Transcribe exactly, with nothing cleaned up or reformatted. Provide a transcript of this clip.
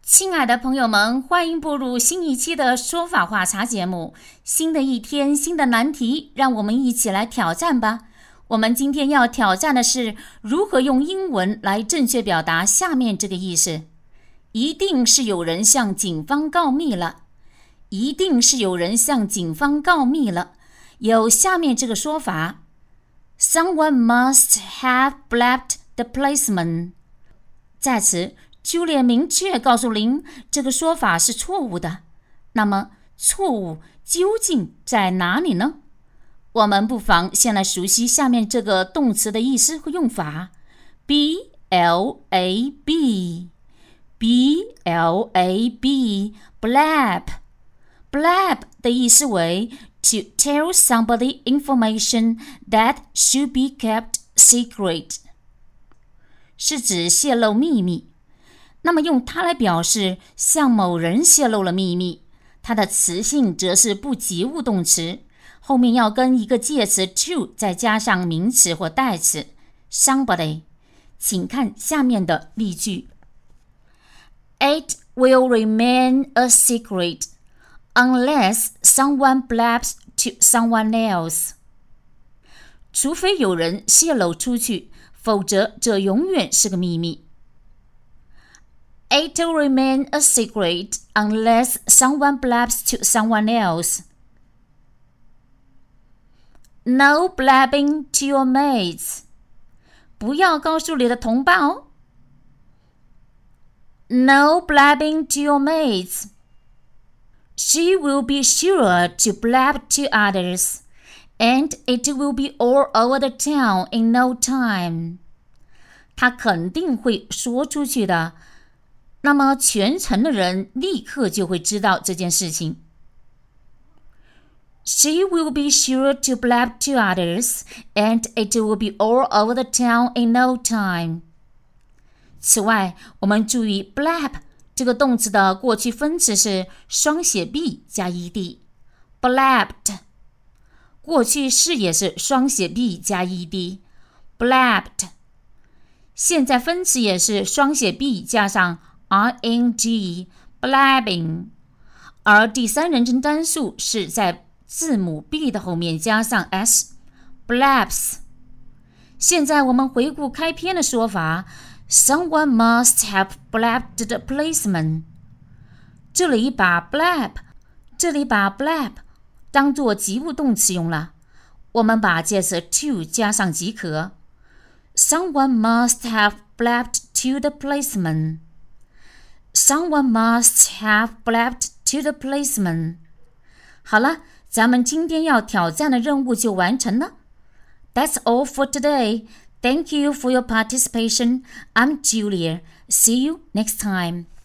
亲爱的朋友们，欢迎步入新一期的说法话茶节目。新的一天，新的难题，让我们一起来挑战吧。我们今天要挑战的是如何用英文来正确表达下面这个意思：一定是有人向警方告密了。一定是有人向警方告密了。有下面这个说法 ：Someone must have blabbed the policeman。在此朱列明确告诉您，这个说法是错误的。那么，错误究竟在哪里呢？我们不妨先来熟悉下面这个动词的意思和用法 ：B L A B，B L A B，blab。blab 的意思为 to tell somebody information that should be kept secret， 是指泄露秘密。那么用它来表示向某人泄露了秘密，它的词性则是不及物动词，后面要跟一个介词 to 再加上名词或代词 somebody。 请看下面的例句 ：It will remain a secret unless someone blabs to someone else。 除非有人泄露出去，否则这永远是个秘密。It will remain a secret unless someone blabs to someone else. No blabbing to your mates. 不要告诉你的同伴哦。No blabbing to your mates. She will be sure to blab to others, and it will be all over the town in no time. 她肯定会说出去的。那么全城的人立刻就会知道这件事情。She will be sure to blab to others, and it will be all over the town in no time. 此外，我们注意 blab 这个动词的过去分词是双写 b 加 ed。blabbed 过去式也是双写 b 加 ed。blabbed 现在分词也是双写 b 加上ing blabbing， 而第三人称单数是在字母 b 的后面加上 s blabs。 现在我们回顾开篇的说法 Someone must have blabbed the policeman。 这里把 blab 这里把 blab 当作及物动词用了，我们把介词 to 加上即可。 Someone must have blabbed to the policeman。Someone must have blabbed to the policeman. 好了，咱们今天要挑战的任务就完成了。That's all for today. Thank you for your participation. I'm Julia. See you next time.